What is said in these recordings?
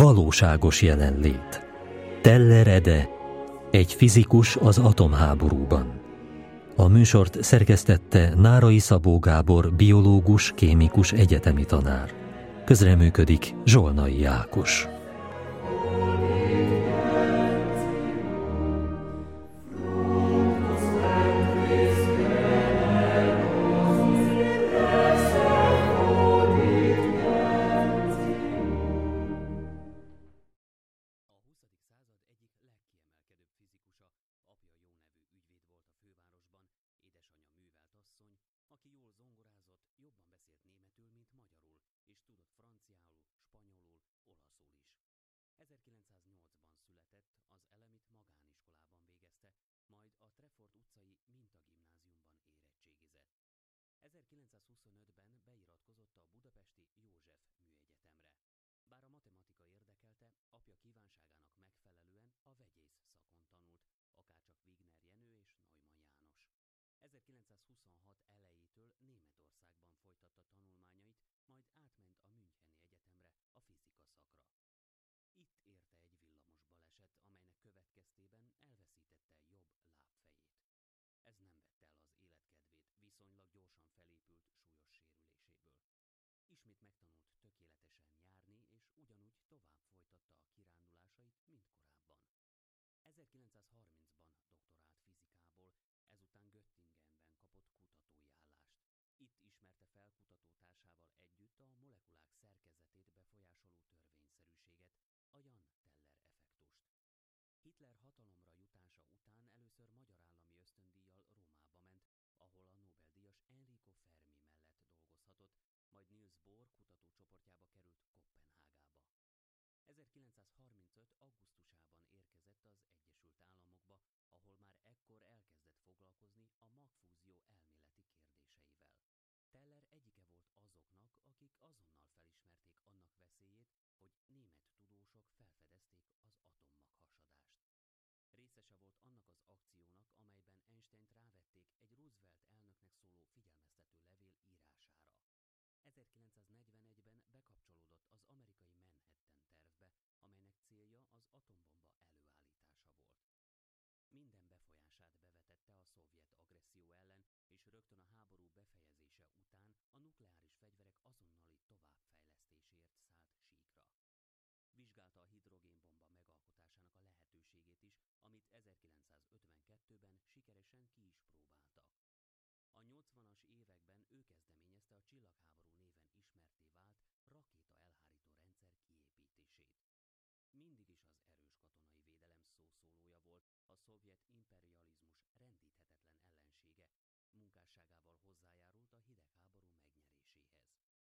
Valóságos jelenlét. Teller Ede, egy fizikus az atomháborúban. A műsort szerkesztette Nárai Szabó Gábor, biológus, kémikus egyetemi tanár. Közreműködik Zsolnai Ákos. Hitler hatalomra jutása után először magyar állami ösztöndíjjal Rómába ment, ahol a Nobel-díjas Enrico Fermi mellett dolgozhatott, majd Niels Bohr kutatócsoportjába került Koppenhágába. 1935. augusztusában érkezett az Egyesült Államokba, ahol már ekkor elkezdett foglalkozni a magfúzió elméleti kérdéseivel. Teller egyike volt azoknak, akik azonnal felismerték annak veszélyét, hogy német tudósok felfedezték az atommaghasadást. Részese volt annak az akciónak, amelyben Einsteint rávették egy Roosevelt elnöknek szóló figyelmeztető levél írására. 1941-ben bekapcsolódott az amerikai Manhattan tervbe, amelynek célja az atombomba előállítása volt. Minden befolyását bevetette a szovjet agresszió ellen, és rögtön a háború befejezése után a nukleáris fegyverek azonnali továbbfejlesztéséért szállt síkra. Vizsgálta a hidrogénbomba megalkotásának a lehetőségét is, amit 1952-ben sikeresen ki is próbáltak. A 80-as években ő kezdeményezte a csillagháború néven ismertté vált rakétaelhárító rendszer kiépítését. Mindig is az erős katonai védelem szószólója volt, a szovjet imperializmus rendíthetetlen ellensége, munkásságával hozzájárult a hidegháború megnyeréséhez.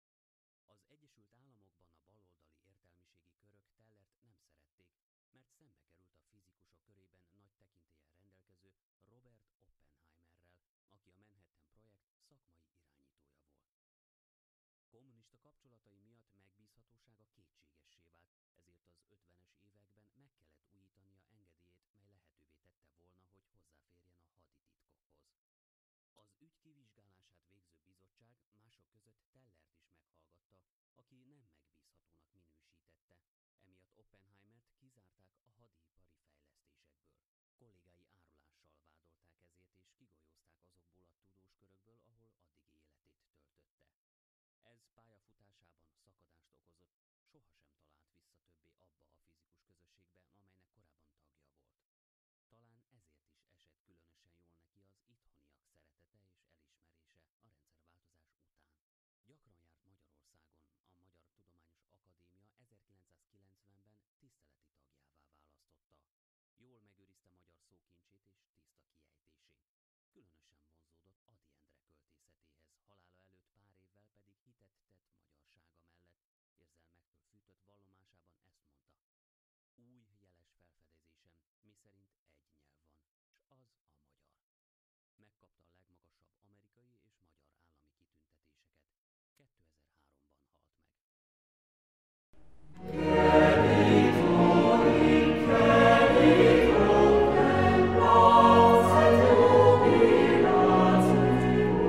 Az Egyesült Államokban a baloldali értelmiségi körök Tellert nem szerették, mert szembe került a fizikusok körében nagy tekintéllyel rendelkező Robert Oppenheimerrel, aki a Manhattan projekt szakmai irányítója volt. Kommunista kapcsolatai miatt megbízhatósága kétségessé vált, ezért az 50-es években meg kellett újítania engedélyét, mely lehetővé tette volna, hogy hozzáférjen a hadititkokhoz. Az ügy kivizsgálását végző bizottság mások között Tellert is meghallgatta, aki nem megbízhatónak minősítette, emiatt Oppenheimert kizárták a hadipari fejlesztésekből. Kollégái árulással vádolták ezért, és kigolyózták azokból a tudóskörökből, ahol addigi életét töltötte. Ez pályafutásában szakadást okozott, sohasem talált vissza többé abba a fizikus közösségbe, amelynek korábban tagja volt. Talán ezért is esett különösen jól neki az itthoniak szeretete és elismerése a rendszerváltozás után. Gyakran járt Magyarországon, a Magyar Tudományos Akadémia 1990-ben tiszteleti tagjává választotta. Jól megőrizte magyar szókincsét és tiszta kiejtését. Különösen vonzódott Ady Endre költészetéhez, halála előtt pár évvel pedig hitet tett magyarsága mellett, érzelmektől fűtött vallomásában ezt mondta: új jeles felfedezésem, miszerint egy nyelv van, s az a magyar. Megkapta a legmagasabb amerikai és magyar állami kitüntetéseket. 2003-ban halt meg.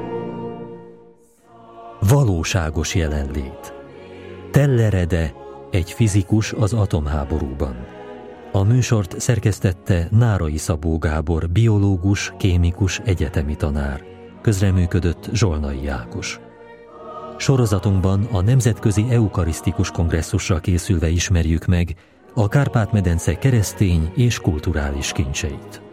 Valóságos jelenlét. Teller Ede, egy fizikus az atomháborúban. A műsort szerkesztette Nárai Szabó Gábor, biológus, kémikus, egyetemi tanár. Közreműködött Zsolnai Ákos. Sorozatunkban a Nemzetközi Eukarisztikus Kongresszusra készülve ismerjük meg a Kárpát-medence keresztény és kulturális kincseit.